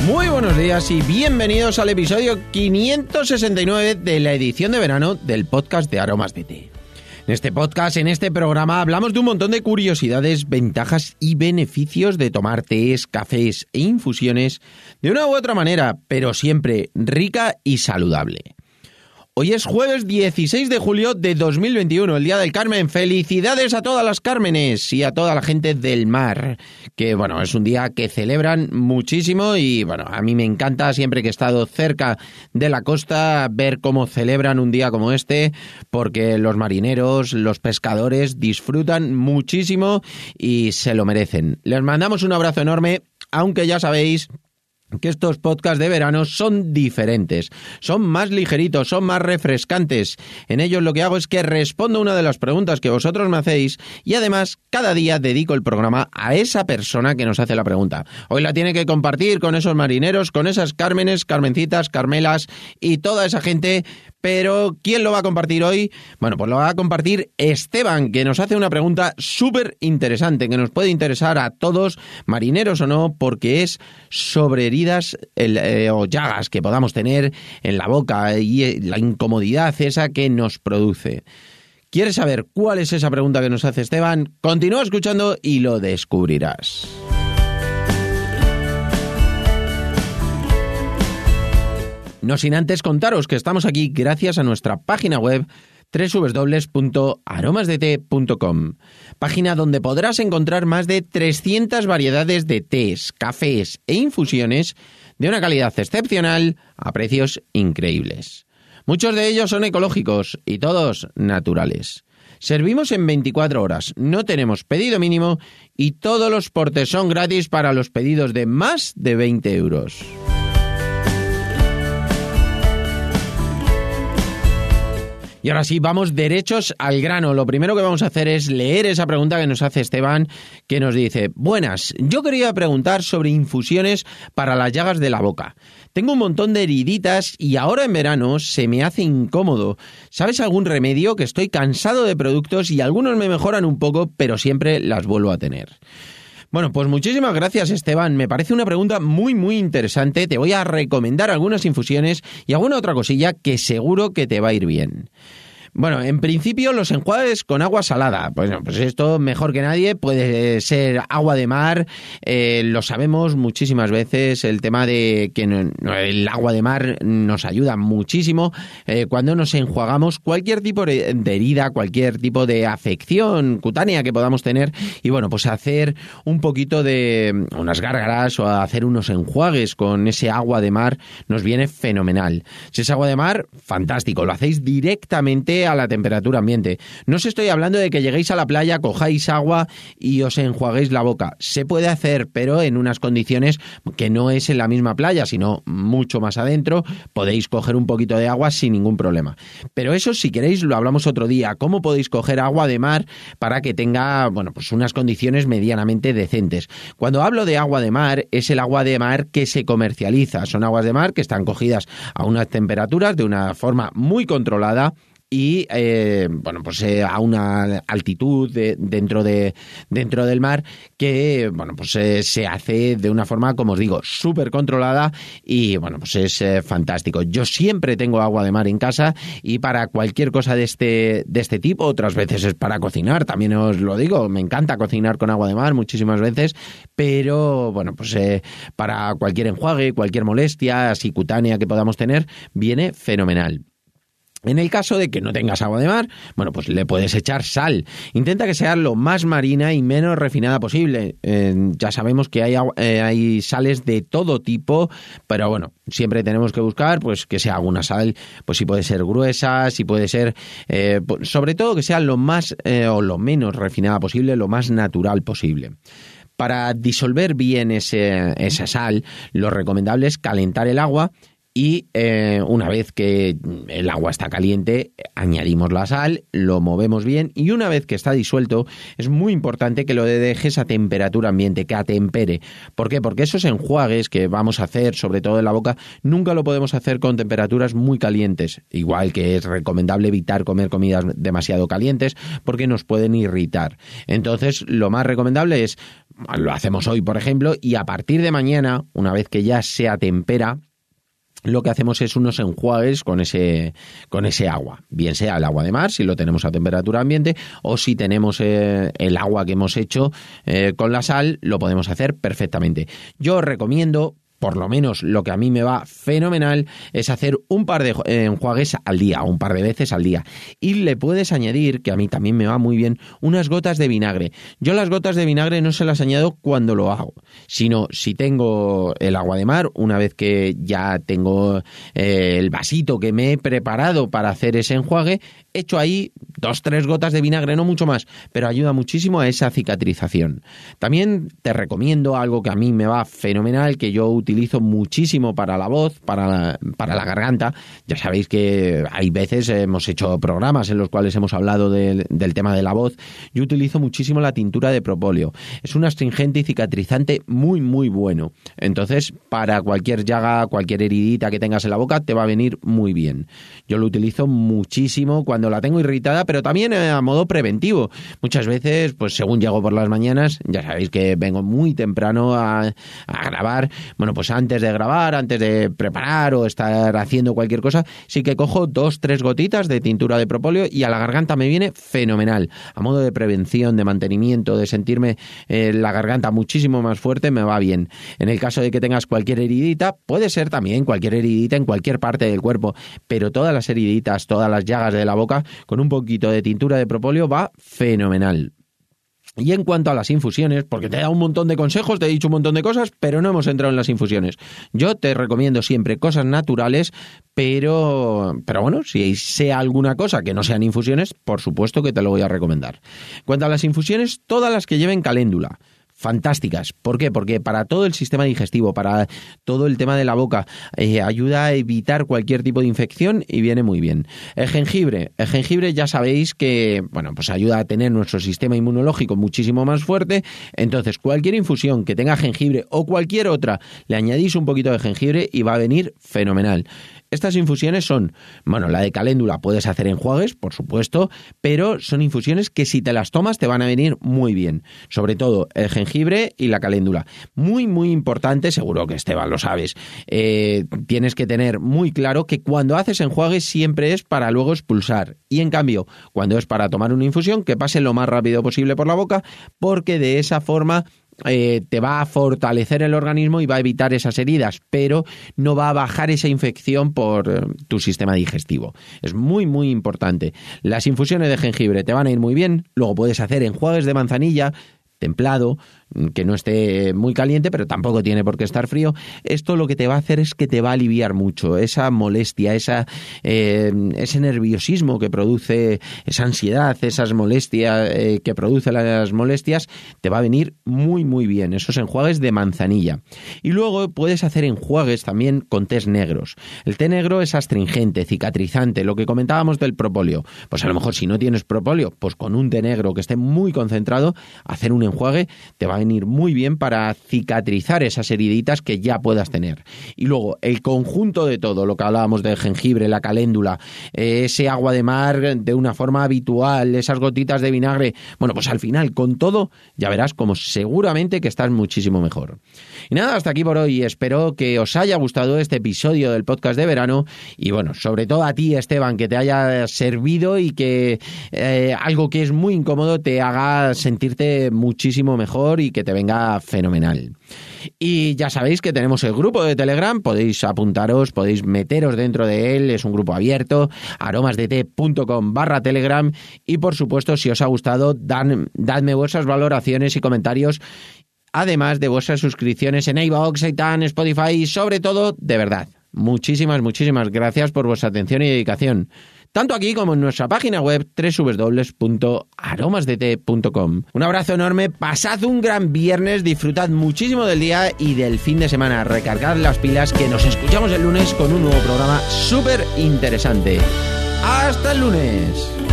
Muy buenos días y bienvenidos al episodio 569 de la edición de verano del podcast de Aromas de Té. En este podcast, en este programa, hablamos de un montón de curiosidades, ventajas y beneficios de tomar tés, cafés e infusiones de una u otra manera, pero siempre rica y saludable. Hoy es jueves 16 de julio de 2021, el Día del Carmen. ¡Felicidades a todas las Cármenes y a toda la gente del mar! Que, bueno, es un día que celebran muchísimo y, bueno, a mí me encanta siempre que he estado cerca de la costa ver cómo celebran un día como este, porque los marineros, los pescadores disfrutan muchísimo y se lo merecen. Les mandamos un abrazo enorme, aunque ya sabéis que estos podcasts de verano son diferentes, son más ligeritos, son más refrescantes. En ellos lo que hago es que respondo una de las preguntas que vosotros me hacéis y además cada día dedico el programa a esa persona que nos hace la pregunta. Hoy la tiene que compartir con esos marineros, con esas Cármenes, Carmencitas, Carmelas y toda esa gente. Pero, ¿quién lo va a compartir hoy? Bueno, pues lo va a compartir Esteban, que nos hace una pregunta súper interesante, que nos puede interesar a todos, marineros o no, porque es sobre heridas o llagas que podamos tener en la boca y la incomodidad esa que nos produce. ¿Quieres saber cuál es esa pregunta que nos hace Esteban? Continúa escuchando y lo descubrirás. No sin antes contaros que estamos aquí gracias a nuestra página web www.aromasdete.com, página donde podrás encontrar más de 300 variedades de tés, cafés e infusiones de una calidad excepcional a precios increíbles. Muchos de ellos son ecológicos y todos naturales. Servimos en 24 horas, no tenemos pedido mínimo y todos los portes son gratis para los pedidos de más de 20 euros. Y ahora sí, vamos derechos al grano. Lo primero que vamos a hacer es leer esa pregunta que nos hace Esteban, que nos dice: buenas, yo quería preguntar sobre infusiones para las llagas de la boca. Tengo un montón de heriditas y ahora en verano se me hace incómodo. ¿Sabes algún remedio? Que estoy cansado de productos y algunos me mejoran un poco, pero siempre las vuelvo a tener. Bueno, pues muchísimas gracias, Esteban. Me parece una pregunta muy interesante. Te voy a recomendar algunas infusiones y alguna otra cosilla que seguro que te va a ir bien. Bueno, en principio los enjuagues con agua salada. Pues esto mejor que nadie puede ser agua de mar. Lo sabemos muchísimas veces. El tema de que el agua de mar nos ayuda muchísimo cuando nos enjuagamos cualquier tipo de herida, cualquier tipo de afección cutánea que podamos tener. Y bueno, pues hacer un poquito de unas gárgaras o hacer unos enjuagues con ese agua de mar nos viene fenomenal. Si es agua de mar, fantástico. Lo hacéis directamente a la temperatura ambiente. No os estoy hablando de que lleguéis a la playa, cojáis agua y os enjuaguéis la boca. Se puede hacer, pero en unas condiciones que no es en la misma playa, sino mucho más adentro. Podéis coger un poquito de agua sin ningún problema. Pero eso, si queréis, lo hablamos otro día. ¿Cómo podéis coger agua de mar para que tenga, bueno, pues unas condiciones medianamente decentes? Cuando hablo de agua de mar, es el agua de mar que se comercializa. Son aguas de mar que están cogidas a unas temperaturas de una forma muy controlada y bueno, pues a una altitud dentro del mar que, bueno, pues se hace de una forma, como os digo, súper controlada y, bueno, pues es fantástico. Yo siempre tengo agua de mar en casa y para cualquier cosa de este tipo, otras veces es para cocinar, también os lo digo, me encanta cocinar con agua de mar muchísimas veces, pero, bueno, pues para cualquier enjuague, cualquier molestia así cutánea que podamos tener, viene fenomenal. En el caso de que no tengas agua de mar, bueno, pues le puedes echar sal. Intenta que sea lo más marina y menos refinada posible. Ya sabemos que hay sales de todo tipo, pero bueno, siempre tenemos que buscar pues que sea alguna sal, pues si puede ser gruesa, si puede ser, sobre todo que sea lo más o lo menos refinada posible, lo más natural posible. Para disolver bien esa sal, lo recomendable es calentar el agua y una vez que el agua está caliente, añadimos la sal, lo movemos bien y una vez que está disuelto, es muy importante que lo dejes a temperatura ambiente, que atempere. ¿Por qué? Porque esos enjuagues que vamos a hacer, sobre todo en la boca, nunca lo podemos hacer con temperaturas muy calientes. Igual que es recomendable evitar comer comidas demasiado calientes porque nos pueden irritar. Entonces, lo más recomendable es lo hacemos hoy, por ejemplo, y a partir de mañana, una vez que ya se atempera, lo que hacemos es unos enjuagues con ese agua, bien sea el agua de mar, si lo tenemos a temperatura ambiente, o si tenemos el agua que hemos hecho con la sal, lo podemos hacer perfectamente. Yo os recomiendo, por lo menos lo que a mí me va fenomenal, es hacer un par de enjuagues al día, o un par de veces al día. Y le puedes añadir, que a mí también me va muy bien, unas gotas de vinagre. Yo las gotas de vinagre no se las añado cuando lo hago, sino si tengo el agua de mar, una vez que ya tengo el vasito que me he preparado para hacer ese enjuague, echo ahí 2-3 gotas de vinagre, no mucho más, pero ayuda muchísimo a esa cicatrización. También te recomiendo algo que a mí me va fenomenal, que yo utilizo muchísimo para la voz, para la garganta. Ya sabéis que hay veces hemos hecho programas en los cuales hemos hablado del tema de la voz. Yo utilizo muchísimo la tintura de propóleo. Es un astringente y cicatrizante muy, muy bueno. Entonces, para cualquier llaga, cualquier heridita que tengas en la boca, te va a venir muy bien. Yo lo utilizo muchísimo cuando la tengo irritada, pero también a modo preventivo. Muchas veces, pues según llego por las mañanas, ya sabéis que vengo muy temprano a grabar. Bueno, pues antes de grabar, antes de preparar o estar haciendo cualquier cosa, sí que cojo 2-3 gotitas de tintura de propóleo y a la garganta me viene fenomenal. A modo de prevención, de mantenimiento, de sentirme la garganta muchísimo más fuerte, me va bien. En el caso de que tengas cualquier heridita, puede ser también cualquier heridita en cualquier parte del cuerpo, pero todas las heriditas, todas las llagas de la boca, con un poquito de tintura de propóleo va fenomenal. Y en cuanto a las infusiones, porque te he dado un montón de consejos, te he dicho un montón de cosas, pero no hemos entrado en las infusiones. Yo te recomiendo siempre cosas naturales, pero bueno, si sea alguna cosa que no sean infusiones, por supuesto que te lo voy a recomendar. En cuanto a las infusiones, todas las que lleven caléndula. Fantásticas. ¿Por qué? Porque para todo el sistema digestivo, para todo el tema de la boca, ayuda a evitar cualquier tipo de infección y viene muy bien. El jengibre ya sabéis que, bueno, pues ayuda a tener nuestro sistema inmunológico muchísimo más fuerte. Entonces, cualquier infusión que tenga jengibre o cualquier otra, le añadís un poquito de jengibre y va a venir fenomenal. Estas infusiones son, bueno, la de caléndula puedes hacer enjuagues, por supuesto, pero son infusiones que si te las tomas te van a venir muy bien. Sobre todo el jengibre y la caléndula. Muy, muy importante, seguro que Esteban lo sabes. Tienes que tener muy claro que cuando haces enjuagues siempre es para luego expulsar. Y en cambio, cuando es para tomar una infusión, que pase lo más rápido posible por la boca, porque de esa forma te va a fortalecer el organismo y va a evitar esas heridas, pero no va a bajar esa infección por tu sistema digestivo. Es muy, muy importante. Las infusiones de jengibre te van a ir muy bien. Luego puedes hacer enjuagues de manzanilla templado, que no esté muy caliente, pero tampoco tiene por qué estar frío. Esto lo que te va a hacer es que te va a aliviar mucho esa molestia, ese nerviosismo que produce, esa ansiedad, esas molestias que produce las molestias, te va a venir muy, muy bien. Esos enjuagues de manzanilla. Y luego puedes hacer enjuagues también con tés negros. El té negro es astringente, cicatrizante, lo que comentábamos del propóleo. Pues a lo mejor si no tienes propóleo, pues con un té negro que esté muy concentrado, hacer un enjuague te va a venir muy bien para cicatrizar esas heriditas que ya puedas tener. Y luego el conjunto de todo, lo que hablábamos del jengibre, la caléndula, ese agua de mar de una forma habitual, esas gotitas de vinagre, bueno, pues al final con todo ya verás como seguramente que estás muchísimo mejor. Y nada, hasta aquí por hoy. Espero que os haya gustado este episodio del podcast de verano y bueno, sobre todo a ti, Esteban, que te haya servido y que algo que es muy incómodo te haga sentirte muchísimo mejor y que te venga fenomenal. Y ya sabéis que tenemos el grupo de Telegram, podéis apuntaros, podéis meteros dentro de él, es un grupo abierto, aromasdete.com/Telegram y por supuesto si os ha gustado dadme vuestras valoraciones y comentarios, además de vuestras suscripciones en iVoox, iTunes, Spotify y sobre todo, de verdad, muchísimas gracias por vuestra atención y dedicación. Tanto aquí como en nuestra página web www.aromasdete.com. Un abrazo enorme, pasad un gran viernes, disfrutad muchísimo del día y del fin de semana, recargad las pilas que nos escuchamos el lunes con un nuevo programa súper interesante. ¡Hasta el lunes!